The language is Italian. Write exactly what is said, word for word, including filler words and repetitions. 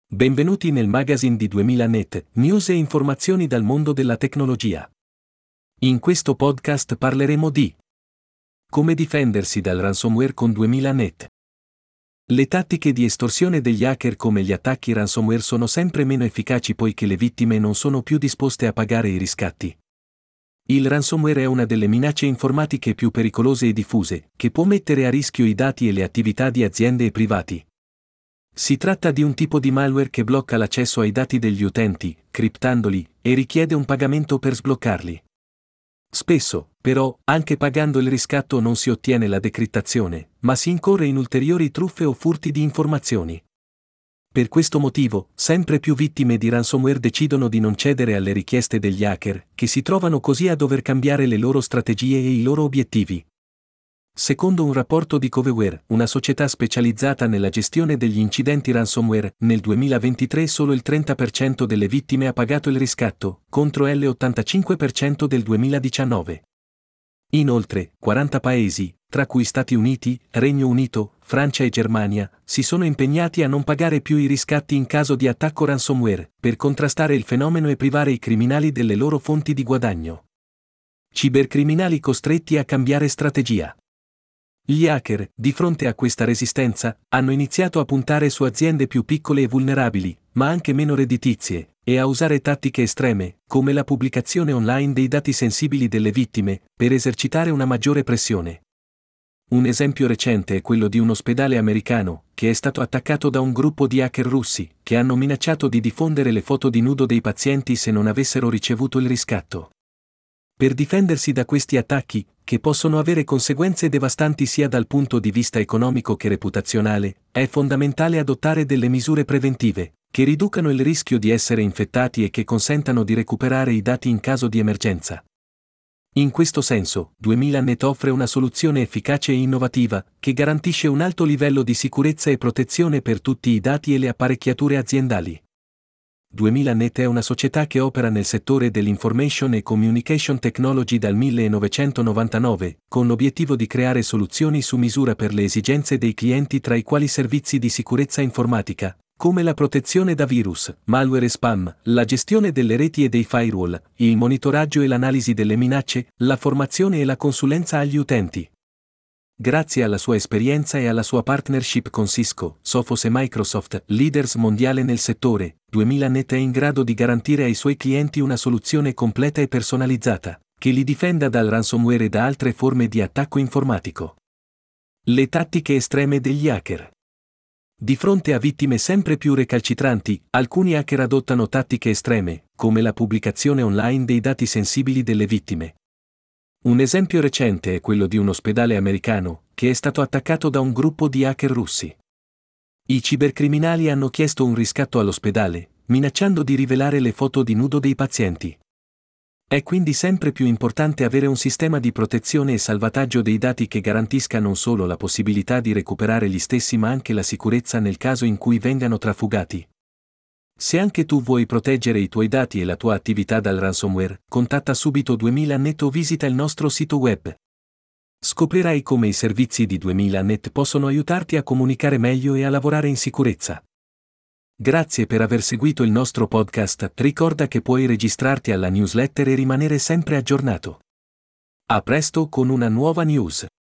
Benvenuti nel magazine di duemila Net, news e informazioni dal mondo della tecnologia. In questo podcast parleremo di come difendersi dal ransomware con duemila Net. Le tattiche di estorsione degli hacker come gli attacchi ransomware sono sempre meno efficaci poiché le vittime non sono più disposte a pagare i riscatti. Il ransomware è una delle minacce informatiche più pericolose e diffuse, che può mettere a rischio i dati e le attività di aziende e privati. Si tratta di un tipo di malware che blocca l'accesso ai dati degli utenti, criptandoli, e richiede un pagamento per sbloccarli. Spesso, però, anche pagando il riscatto non si ottiene la decriptazione, ma si incorre in ulteriori truffe o furti di informazioni. Per questo motivo, sempre più vittime di ransomware decidono di non cedere alle richieste degli hacker, che si trovano così a dover cambiare le loro strategie e i loro obiettivi. Secondo un rapporto di Coveware, una società specializzata nella gestione degli incidenti ransomware, nel duemilaventitré solo il trenta per cento delle vittime ha pagato il riscatto, contro l'ottantacinque per cento del duemiladiciannove. Inoltre, quaranta paesi, tra cui Stati Uniti, Regno Unito, Francia e Germania, si sono impegnati a non pagare più i riscatti in caso di attacco ransomware, per contrastare il fenomeno e privare i criminali delle loro fonti di guadagno. Cibercriminali costretti a cambiare strategia. Gli hacker, di fronte a questa resistenza, hanno iniziato a puntare su aziende più piccole e vulnerabili, ma anche meno redditizie, e a usare tattiche estreme, come la pubblicazione online dei dati sensibili delle vittime, per esercitare una maggiore pressione. Un esempio recente è quello di un ospedale americano, che è stato attaccato da un gruppo di hacker russi, che hanno minacciato di diffondere le foto di nudo dei pazienti se non avessero ricevuto il riscatto. Per difendersi da questi attacchi, che possono avere conseguenze devastanti sia dal punto di vista economico che reputazionale, è fondamentale adottare delle misure preventive, che riducano il rischio di essere infettati e che consentano di recuperare i dati in caso di emergenza. In questo senso, duemila Net offre una soluzione efficace e innovativa, che garantisce un alto livello di sicurezza e protezione per tutti i dati e le apparecchiature aziendali. duemila Net è una società che opera nel settore dell'Information e Communication Technology dal millenovecentonovantanove, con l'obiettivo di creare soluzioni su misura per le esigenze dei clienti, tra i quali servizi di sicurezza informatica, come la protezione da virus, malware e spam, la gestione delle reti e dei firewall, il monitoraggio e l'analisi delle minacce, la formazione e la consulenza agli utenti. Grazie alla sua esperienza e alla sua partnership con Cisco, Sophos e Microsoft, leaders mondiale nel settore, duemila Net è in grado di garantire ai suoi clienti una soluzione completa e personalizzata, che li difenda dal ransomware e da altre forme di attacco informatico. Le tattiche estreme degli hacker. Di fronte a vittime sempre più recalcitranti, alcuni hacker adottano tattiche estreme, come la pubblicazione online dei dati sensibili delle vittime. Un esempio recente è quello di un ospedale americano, che è stato attaccato da un gruppo di hacker russi. I cibercriminali hanno chiesto un riscatto all'ospedale, minacciando di rivelare le foto di nudo dei pazienti. È quindi sempre più importante avere un sistema di protezione e salvataggio dei dati che garantisca non solo la possibilità di recuperare gli stessi ma anche la sicurezza nel caso in cui vengano trafugati. Se anche tu vuoi proteggere i tuoi dati e la tua attività dal ransomware, contatta subito duemila Net o visita il nostro sito web. Scoprirai come i servizi di duemila Net possono aiutarti a comunicare meglio e a lavorare in sicurezza. Grazie per aver seguito il nostro podcast. Ricorda che puoi registrarti alla newsletter e rimanere sempre aggiornato. A presto con una nuova news.